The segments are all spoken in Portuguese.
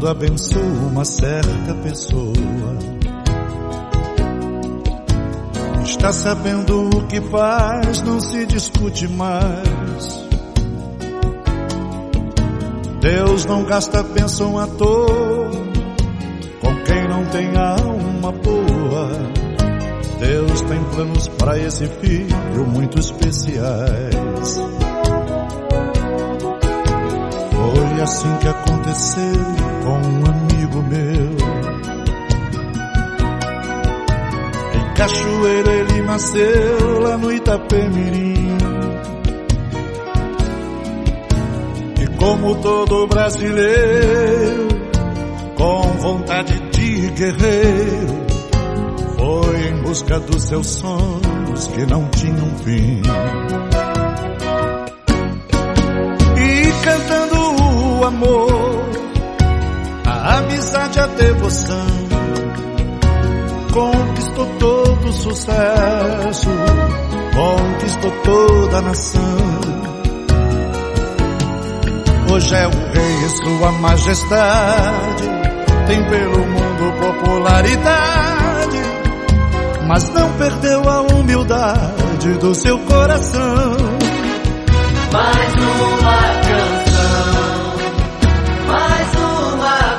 quando abençoa uma certa pessoa, está sabendo o que faz, não se discute mais. Deus não gasta bênção à toa com quem não tem alma boa. Deus tem planos para esse filho muito especiais. Foi assim que aconteceu com um amigo meu. Em Cachoeira ele nasceu, lá no Itapemirim. E como todo brasileiro, com vontade de guerreiro, foi em busca dos seus sonhos que não tinham fim. E cantando o amor, a amizade, a devoção, conquistou todo o sucesso, conquistou toda a nação. Hoje é o rei e sua majestade, tem pelo mundo popularidade, mas não perdeu a humildade do seu coração. Mais uma canção, mais uma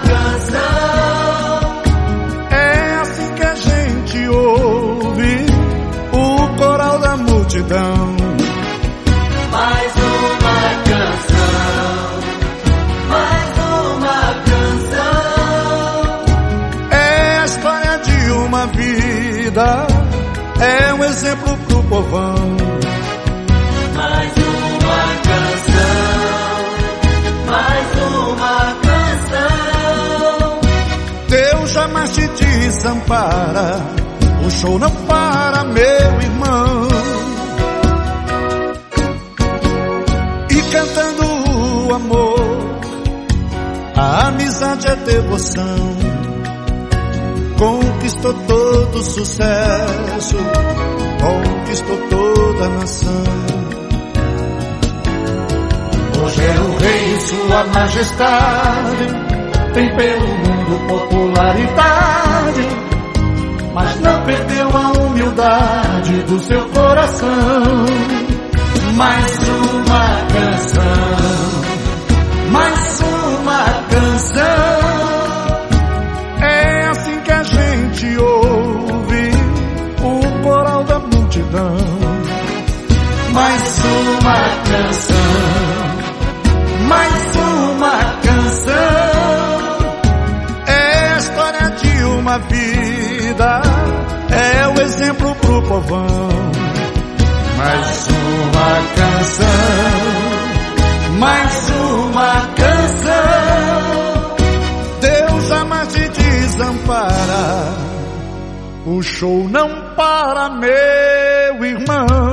canção. É assim que a gente ouve o coral da multidão. Mais uma canção, mais uma canção. É a história de uma vida, é um exemplo pro povão. Mais uma canção, mais uma canção. Deus jamais te desampara, o show não para, meu irmão. E cantando o amor, a amizade, a devoção, conquistou todo o sucesso, conquistou toda a nação. Hoje é o rei e sua majestade, tem pelo mundo popularidade, mas não perdeu a humildade do seu coração. Mais uma canção, mais uma canção. É assim que a gente ouve o coral da multidão. Mais uma canção, mais uma canção. É a história de uma vida, é o exemplo pro povão. Mais uma canção, mais uma canção. Deus jamais te desampara, o show não para, meu irmão.